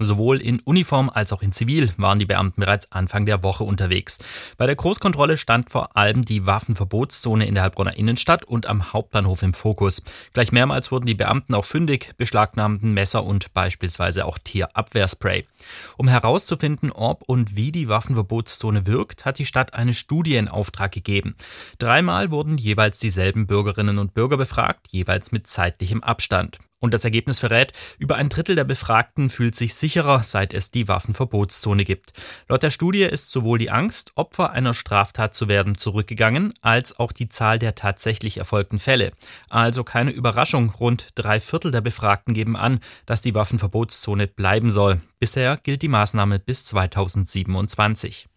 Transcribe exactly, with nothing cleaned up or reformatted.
Sowohl in Uniform als auch in Zivil waren die Beamten bereits Anfang der Woche unterwegs. Bei der Großkontrolle stand vor allem die Waffenverbotszone in der Heilbronner Innenstadt und am Hauptbahnhof im Fokus. Gleich mehrmals wurden die Beamten auch fündig, beschlagnahmten Messer und beispielsweise auch Tierabwehrspray. Um herauszufinden, ob und wie die Waffenverbotszone wirkt, hat die Stadt eine Studie in Auftrag gegeben. Dreimal wurden jeweils dieselben Bürgerinnen und Bürger befragt, jeweils mit zeitlichem Abstand. Und das Ergebnis verrät, über ein Drittel der Befragten fühlt sich sicherer, seit es die Waffenverbotszone gibt. Laut der Studie ist sowohl die Angst, Opfer einer Straftat zu werden, zurückgegangen, als auch die Zahl der tatsächlich erfolgten Fälle. Also keine Überraschung, rund drei Viertel der Befragten geben an, dass die Waffenverbotszone bleiben soll. Bisher gilt die Maßnahme bis zweitausendsiebenundzwanzig.